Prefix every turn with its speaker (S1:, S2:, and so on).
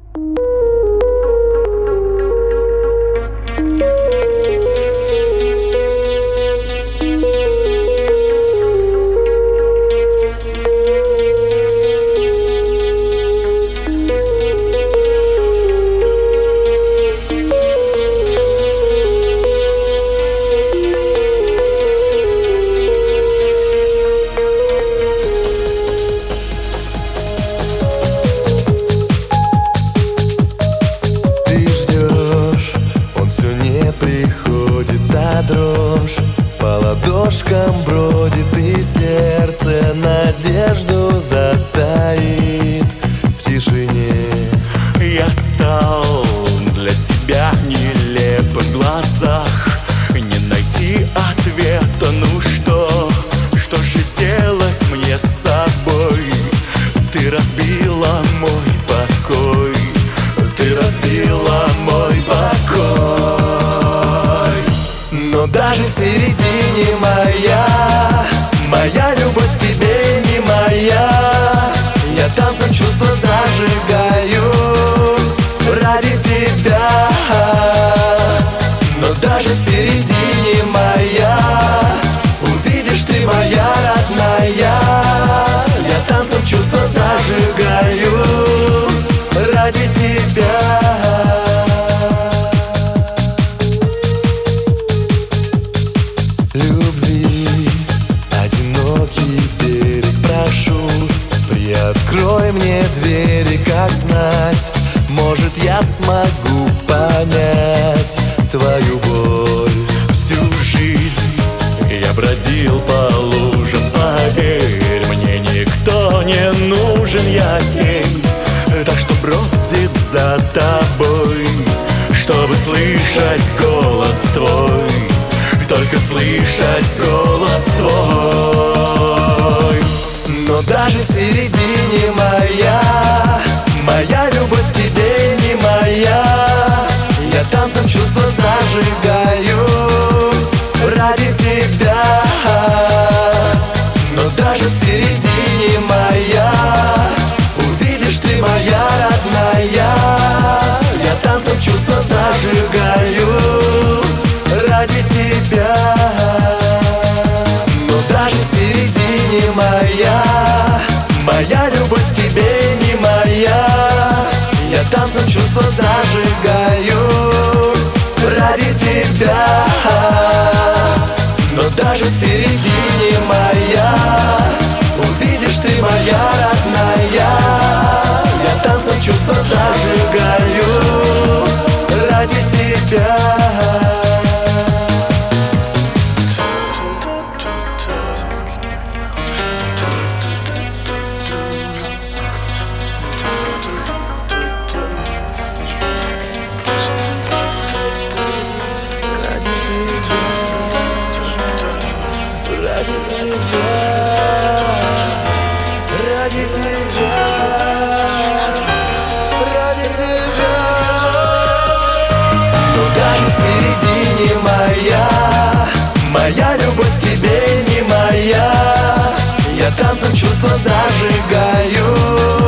S1: Приходит, а дрожь по ладошкам бродит, и сердце надежду затаит в тишине.
S2: Я стал для тебя нелепым в глазах, не найти ответа, ну что же делать мне с собой? Ты разбила мой покой, ты разбила мой покой.
S1: Но даже в середине моя любовь к тебе не моя. Я танцем чувства зажигаю ради тебя. Но даже в середине увидишь, ты моя родная. Я танцем чувства зажигаю ради тебя. Любви, одинокий берег, прошу, приоткрой мне двери, как знать, может, я смогу понять твою боль.
S2: Всю жизнь я бродил по лужам, поверь, мне никто не нужен, я тень, так что бродит за тобой, чтобы слышать голос твой, только слышать голос твой.
S1: Но даже в середине моя любовь к тебе не моя. Я танцем чувства зажигаю ради тебя. Но даже в середине увидишь, ты моя родная. Я танцем чувства зажигаю ради тебя. Но даже в середине моя любовь к тебе не моя. Я танцем чувства зажигаю ради тебя. Но даже в середине увидишь, ты моя родная. Я танцем чувства зажигаю ради тебя. Ради тебя, ради тебя. Но даже в середине моя любовь к тебе не моя. Я танцем чувства зажигаю